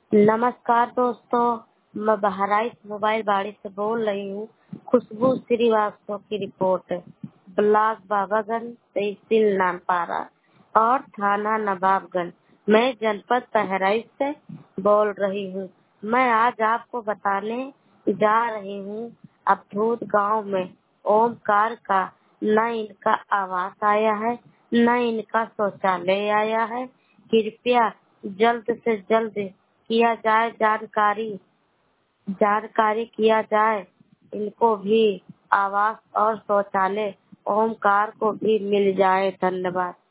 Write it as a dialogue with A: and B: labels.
A: नमस्कार दोस्तों, मैं बहराइच मोबाइल बाड़ी से बोल रही हूँ। खुशबू श्रीवास्तव की रिपोर्ट। ब्लॉक बाबागंज, तहसील नामपारा और थाना नवाबगंज। मैं जनपद बहराइच से बोल रही हूँ। मैं आज आपको बताने जा रही हूँ अवधूत गांव में ओमकार का न इनका आवास आया है, न इनका शौचालय आया है। कृपया जल्द से जल्द किया जाए, जानकारी किया जाए। इनको भी आवास और शौचालय ओमकार को भी मिल जाए। धन्यवाद।